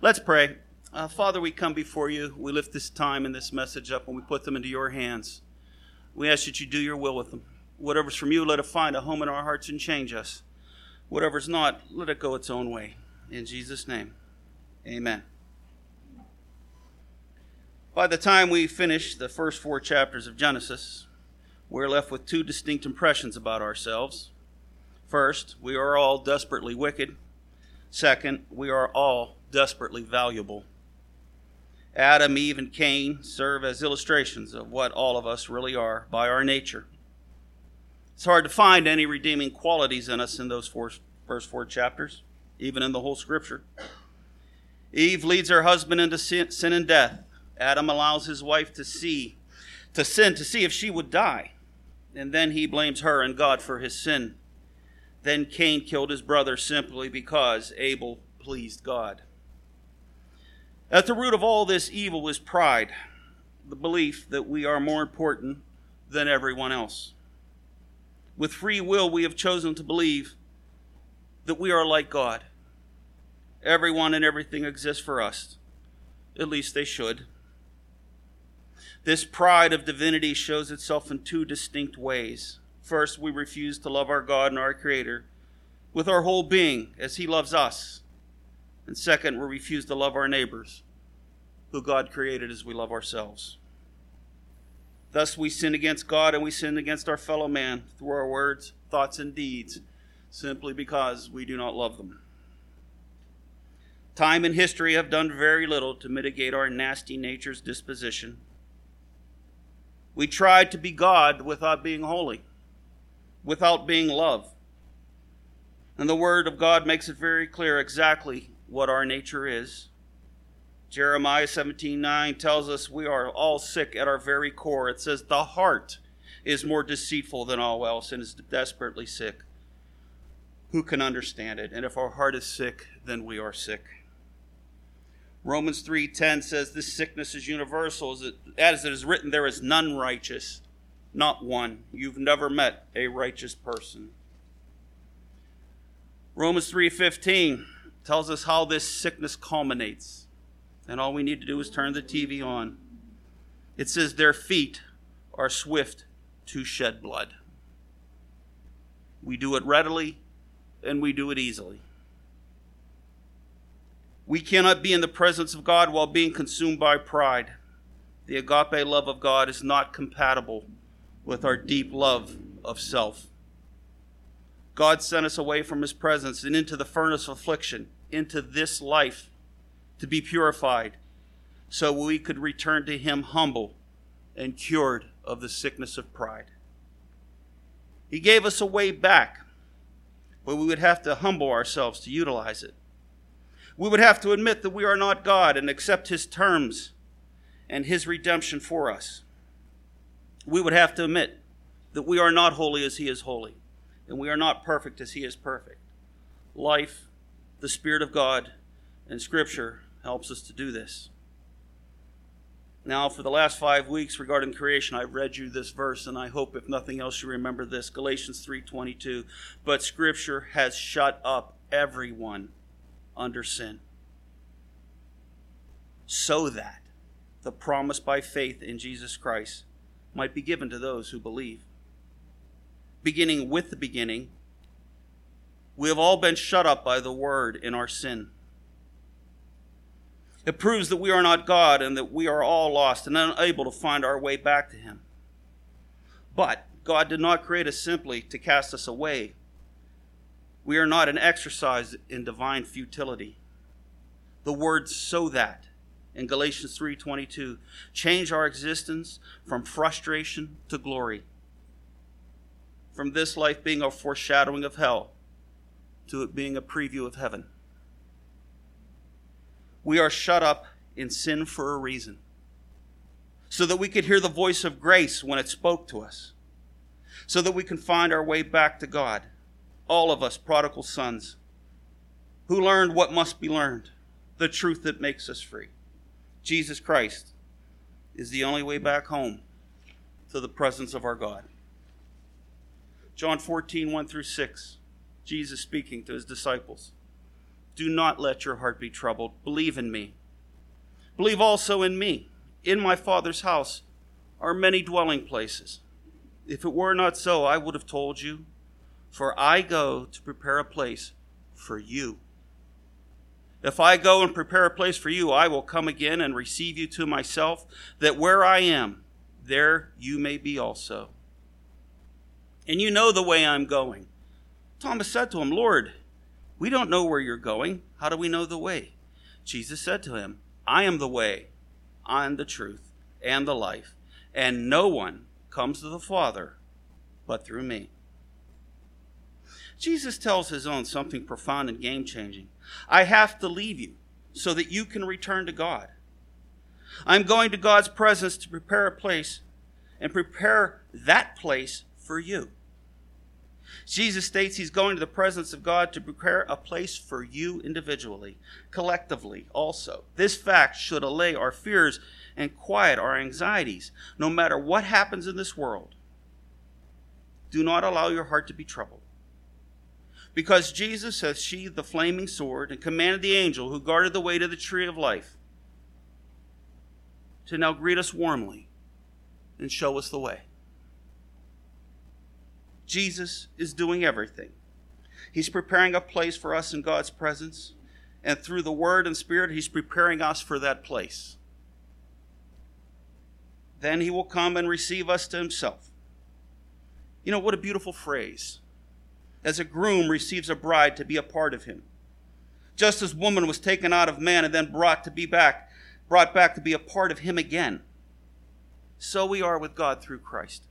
Let's pray. Father, we come before you. We lift this time and this message up and we put them into your hands. We ask that you do your will with them. Whatever's from you, let it find a home in our hearts and change us. Whatever's not, let it go its own way. In Jesus' name, amen. By the time we finish the first 4 chapters of Genesis, we're left with 2 distinct impressions about ourselves. First, we are all desperately wicked. Second, we are all desperately valuable. Adam, Eve, and Cain serve as illustrations of what all of us really are by our nature. It's hard to find any redeeming qualities in us in those first 4 chapters, even in the whole Scripture. Eve leads her husband into sin and death. Adam allows his wife to sin to see if she would die. And then he blames her and God for his sin. Then Cain killed his brother simply because Abel pleased God. At the root of all this evil is pride, the belief that we are more important than everyone else. With free will, we have chosen to believe that we are like God. Everyone and everything exists for us. At least they should. This pride of divinity shows itself in 2 distinct ways. First, we refuse to love our God and our Creator with our whole being as He loves us. And second, we refuse to love our neighbors, who God created as we love ourselves. Thus we sin against God and we sin against our fellow man through our words, thoughts, and deeds, simply because we do not love them. Time and history have done very little to mitigate our nasty nature's disposition. We tried to be God without being holy, without being love. And the Word of God makes it very clear exactly what our nature is. Jeremiah 17:9 tells us we are all sick at our very core. It says, the heart is more deceitful than all else and is desperately sick. Who can understand it? And if our heart is sick, then we are sick. Romans 3:10 says this sickness is universal. As it is written, there is none righteous, not one. You've never met a righteous person. Romans 3:15 tells us how this sickness culminates. And all we need to do is turn the TV on. It says their feet are swift to shed blood. We do it readily and we do it easily. We cannot be in the presence of God while being consumed by pride. The agape love of God is not compatible with our deep love of self. God sent us away from His presence and into the furnace of affliction, into this life, to be purified, so we could return to Him humble and cured of the sickness of pride. He gave us a way back, but we would have to humble ourselves to utilize it. We would have to admit that we are not God and accept His terms and His redemption for us. We would have to admit that we are not holy as He is holy, and we are not perfect as He is perfect. Life, the Spirit of God, and Scripture helps us to do this. Now, for the last 5 weeks regarding creation, I've read you this verse, and I hope, if nothing else, you remember this. Galatians 3:22. But Scripture has shut up everyone under sin, so that the promise by faith in Jesus Christ might be given to those who believe. Beginning with the beginning, we have all been shut up by the word in our sin. It proves that we are not God and that we are all lost and unable to find our way back to Him. But God did not create us simply to cast us away. We are not an exercise in divine futility. The word "so that" in Galatians 3:22 change our existence from frustration to glory. From this life being a foreshadowing of hell to it being a preview of heaven. We are shut up in sin for a reason, so that we could hear the voice of grace when it spoke to us, so that we can find our way back to God. All of us prodigal sons who learned what must be learned, the truth that makes us free. Jesus Christ is the only way back home to the presence of our God. John 14:1-6, Jesus speaking to His disciples. do not let your heart be troubled. Believe in me. Believe also in me. In my Father's house are many dwelling places. If it were not so, I would have told you, for I go to prepare a place for you. If I go and prepare a place for you, I will come again and receive you to myself, that where I am, there you may be also. And you know the way I'm going. Thomas said to him, Lord, we don't know where you're going. How do we know the way? Jesus said to him, I am the way, I am the truth, and the life, and no one comes to the Father but through me. Jesus tells his own something profound and game-changing. I have to leave you so that you can return to God. I'm going to God's presence to prepare a place and prepare that place for you. Jesus states he's going to the presence of God to prepare a place for you individually, collectively also. This fact should allay our fears and quiet our anxieties. No matter what happens in this world, do not allow your heart to be troubled. Because Jesus has sheathed the flaming sword and commanded the angel who guarded the way to the tree of life to now greet us warmly and show us the way. Jesus is doing everything. He's preparing a place for us in God's presence, and through the Word and Spirit, he's preparing us for that place. Then he will come and receive us to himself. You know, what a beautiful phrase. As a groom receives a bride to be a part of him. Just as woman was taken out of man and then brought back to be a part of him again, so we are with God through Christ.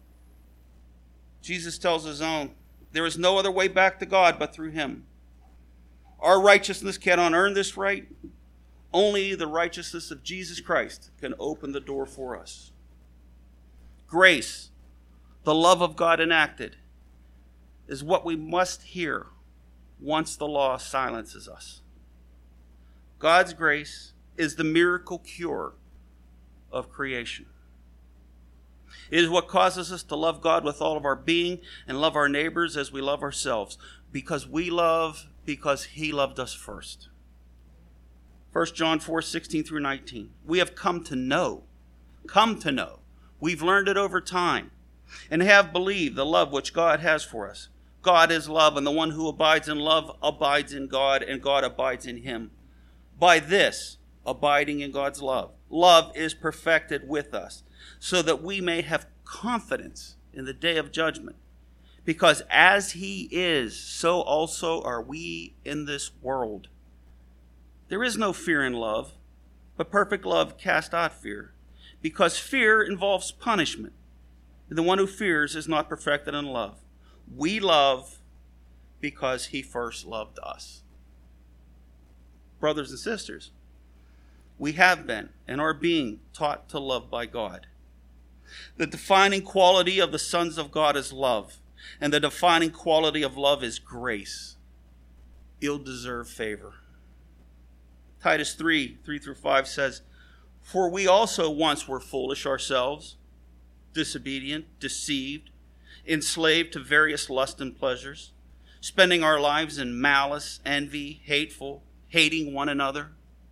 Jesus tells his own, there is no other way back to God but through him. Our righteousness cannot earn this right. Only the righteousness of Jesus Christ can open the door for us. Grace, the love of God enacted, is what we must hear once the law silences us. God's grace is the miracle cure of creation. It is what causes us to love God with all of our being and love our neighbors as we love ourselves, because we love because he loved us first. 1 John 4:16 through 19. We have come to know. We've learned it over time and have believed the love which God has for us. God is love, and the one who abides in love abides in God, and God abides in him. By this, abiding in God's love, love is perfected with us, so that we may have confidence in the day of judgment. Because as he is, so also are we in this world. There is no fear in love, but perfect love casts out fear, because fear involves punishment, and the one who fears is not perfected in love. We love because he first loved us. Brothers and sisters, we have been and are being taught to love by God. The defining quality of the sons of God is love, and the defining quality of love is grace, ill-deserved favor. Titus 3:3-5 says, For we also once were foolish ourselves, disobedient, deceived, enslaved to various lusts and pleasures, spending our lives in malice, envy, hating one another.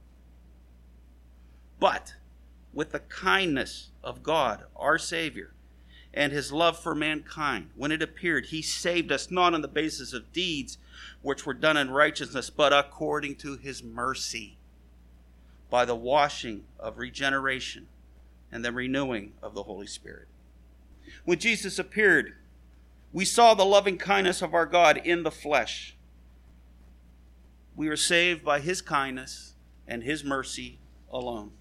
But with the kindness of God, our Savior, and his love for mankind, when it appeared, he saved us not on the basis of deeds which were done in righteousness, but according to his mercy, by the washing of regeneration and the renewing of the Holy Spirit. When Jesus appeared, we saw the loving kindness of our God in the flesh. We were saved by his kindness and his mercy alone.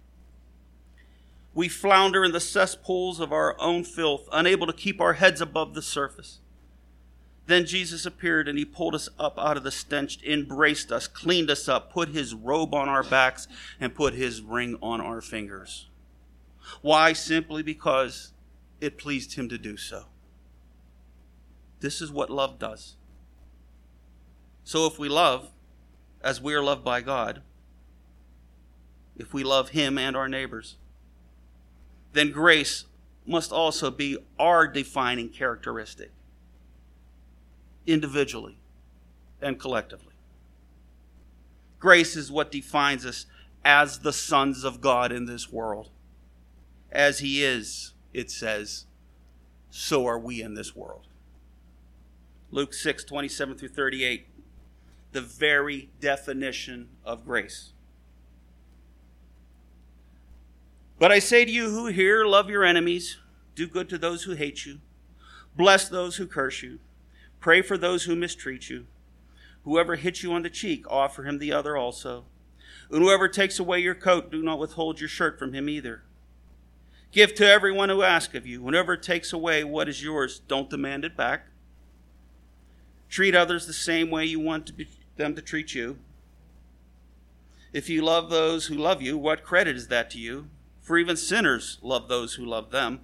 We flounder in the cesspools of our own filth, unable to keep our heads above the surface. Then Jesus appeared, and he pulled us up out of the stench, embraced us, cleaned us up, put his robe on our backs, and put his ring on our fingers. Why? Simply because it pleased him to do so. This is what love does. So if we love as we are loved by God, if we love him and our neighbors, then grace must also be our defining characteristic, individually and collectively. Grace is what defines us as the sons of God in this world. As he is, it says, so are we in this world. Luke 6, 27 through 38. The very definition of grace. But I say to you who hear, love your enemies, do good to those who hate you, bless those who curse you, pray for those who mistreat you. Whoever hits you on the cheek, offer him the other also. And whoever takes away your coat, do not withhold your shirt from him either. Give to everyone who asks of you. Whoever takes away what is yours, don't demand it back. Treat others the same way you want them to treat you. If you love those who love you, what credit is that to you? For even sinners love those who love them.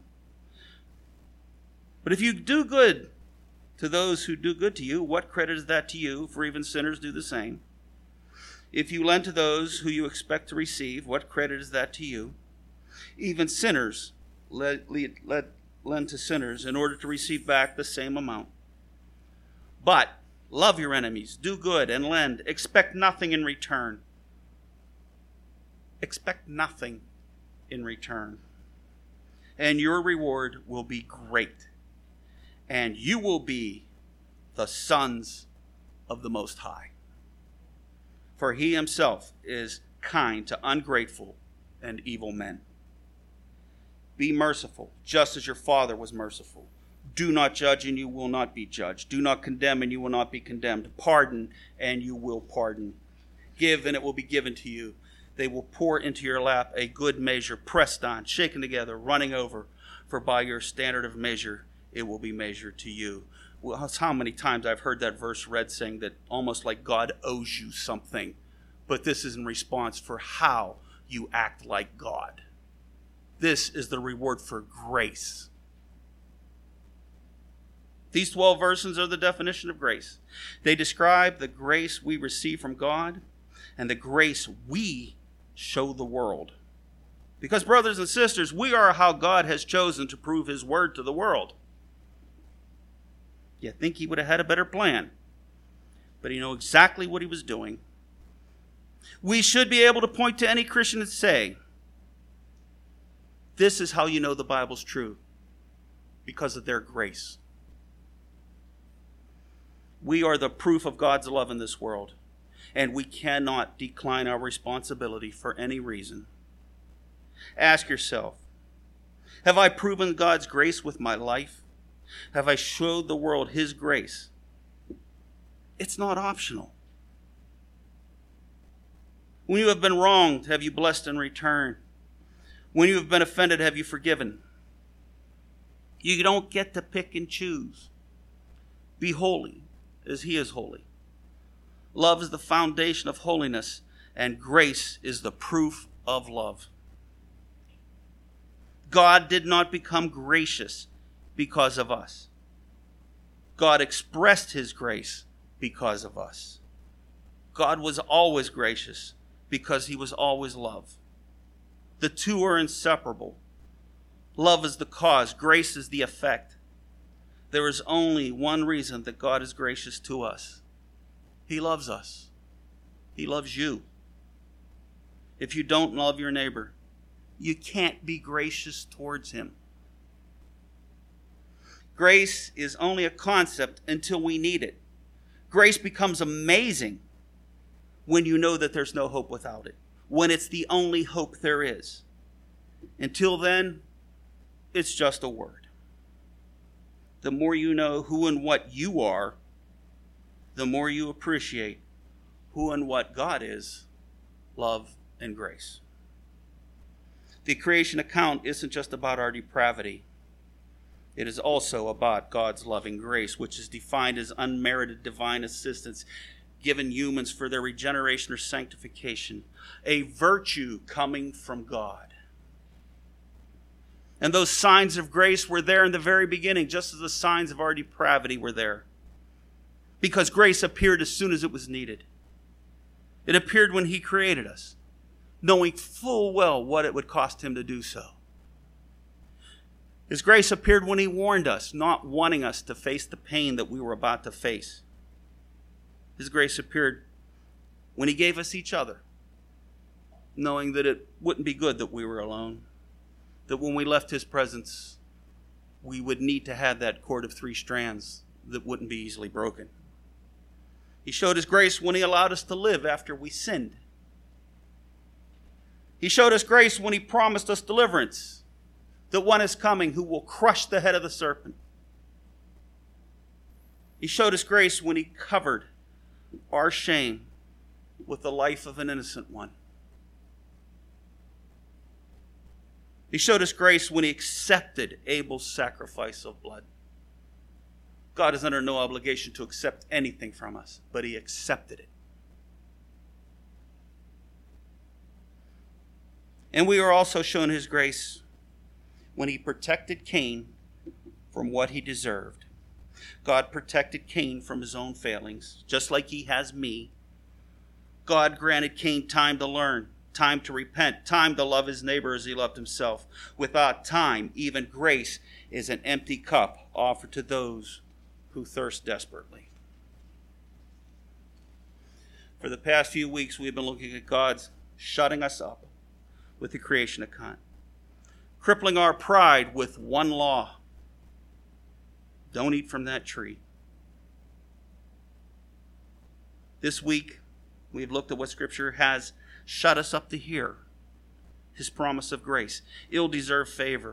But if you do good to those who do good to you, what credit is that to you? For even sinners do the same. If you lend to those who you expect to receive, what credit is that to you? Even sinners lend to sinners in order to receive back the same amount. But love your enemies, do good and lend. Expect nothing in return. Expect nothing in return. And your reward will be great. And you will be the sons of the Most High. For he himself is kind to ungrateful and evil men. Be merciful, just as your Father was merciful. Do not judge, and you will not be judged. Do not condemn, and you will not be condemned. Pardon, and you will pardon. Give, and it will be given to you. They will pour into your lap a good measure, pressed on, shaken together, running over. For by your standard of measure, it will be measured to you. Well, that's how many times I've heard that verse read saying that almost like God owes you something. But this is in response for how you act like God. This is the reward for grace. These 12 verses are the definition of grace. They describe the grace we receive from God and the grace we show the world. Because, brothers and sisters, we are how God has chosen to prove his word to the world. You think he would have had a better plan, but he knew exactly what he was doing. We should be able to point to any Christian and say, this is how you know the Bible's true, because of their grace. We are the proof of God's love in this world, and we cannot decline our responsibility for any reason. Ask yourself, have I proven God's grace with my life? Have I showed the world his grace? It's not optional. When you have been wronged, have you blessed in return? When you have been offended, have you forgiven? You don't get to pick and choose. Be holy as he is holy. Love is the foundation of holiness, and grace is the proof of love. God did not become gracious because of us. God expressed his grace because of us. God was always gracious because he was always love. The two are inseparable. Love is the cause, grace is the effect. There is only one reason that God is gracious to us. He loves us. He loves you. If you don't love your neighbor, you can't be gracious towards him. Grace is only a concept until we need it. Grace becomes amazing when you know that there's no hope without it, when it's the only hope there is. Until then, it's just a word. The more you know who and what you are, the more you appreciate who and what God is, love and grace. The creation account isn't just about our depravity. It is also about God's loving grace, which is defined as unmerited divine assistance given humans for their regeneration or sanctification, a virtue coming from God. And those signs of grace were there in the very beginning, just as the signs of our depravity were there. Because grace appeared as soon as it was needed. It appeared when he created us, knowing full well what it would cost him to do so. His grace appeared when he warned us, not wanting us to face the pain that we were about to face. His grace appeared when he gave us each other, knowing that it wouldn't be good that we were alone, that when we left his presence, we would need to have that cord of 3 strands that wouldn't be easily broken. He showed his grace when he allowed us to live after we sinned. He showed us grace when he promised us deliverance, that one is coming who will crush the head of the serpent. He showed us grace when he covered our shame with the life of an innocent one. He showed us grace when he accepted Abel's sacrifice of blood. God is under no obligation to accept anything from us, but he accepted it. And we are also shown his grace when he protected Cain from what he deserved. God protected Cain from his own failings, just like he has me. God granted Cain time to learn, time to repent, time to love his neighbor as he loved himself. Without time, even grace is an empty cup offered to those who thirst desperately. For the past few weeks, we've been looking at God's shutting us up with the creation account, crippling our pride with one law: don't eat from that tree. This week, we've looked at what Scripture has shut us up to hear: his promise of grace, ill-deserved favor,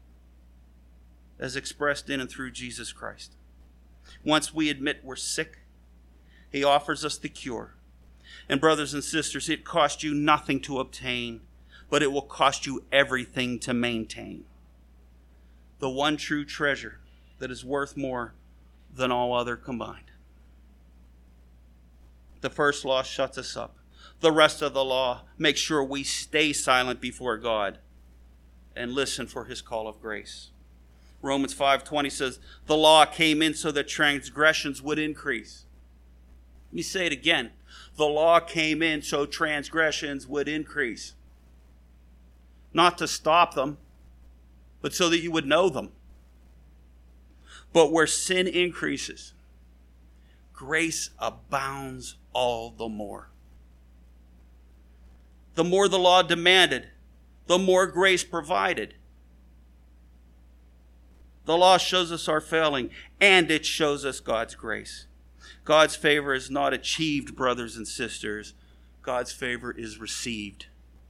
as expressed in and through Jesus Christ. Once we admit we're sick, he offers us the cure. And brothers and sisters, it cost you nothing to obtain, but it will cost you everything to maintain. The one true treasure that is worth more than all other combined. The first law shuts us up. The rest of the law makes sure we stay silent before God and listen for his call of grace. Romans 5:20 says, the law came in so that transgressions would increase. Let me say it again. The law came in so transgressions would increase. Not to stop them, but so that you would know them. But where sin increases, grace abounds all the more. The more the law demanded, the more grace provided. The law shows us our failing, and it shows us God's grace. God's favor is not achieved, brothers and sisters. God's favor is received.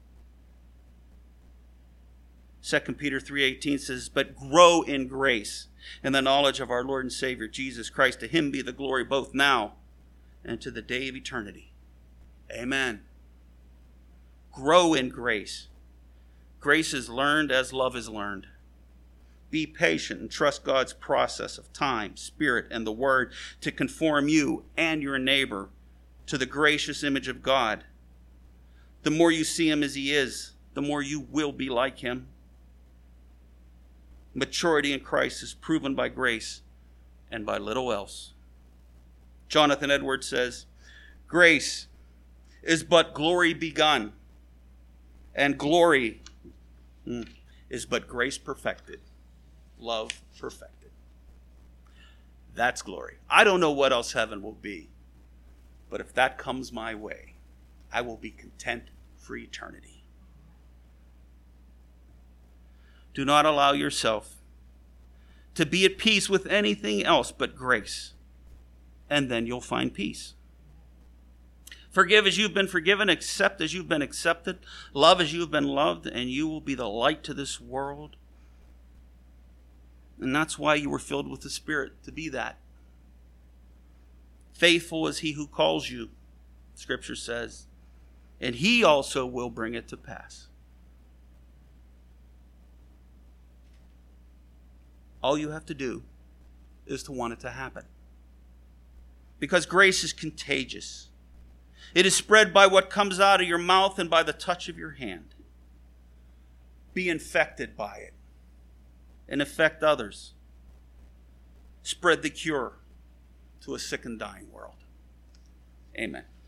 2 Peter 3:18 says, but grow in grace and the knowledge of our Lord and Savior, Jesus Christ. To him be the glory both now and to the day of eternity. Amen. Grow in grace. Grace is learned as love is learned. Be patient and trust God's process of time, spirit, and the word to conform you and your neighbor to the gracious image of God. The more you see him as he is, the more you will be like him. Maturity in Christ is proven by grace and by little else. Jonathan Edwards says, grace is but glory begun, and glory is but grace perfected, love perfected. That's glory. I don't know what else heaven will be, but if that comes my way, I will be content for eternity. Do not allow yourself to be at peace with anything else but grace, and then you'll find peace. Forgive as you've been forgiven, accept as you've been accepted, love as you've been loved, and you will be the light to this world. And that's why you were filled with the Spirit, to be that. Faithful is he who calls you, Scripture says, and he also will bring it to pass. All you have to do is to want it to happen. Because grace is contagious. It is spread by what comes out of your mouth and by the touch of your hand. Be infected by it and affect others. Spread the cure to a sick and dying world. Amen.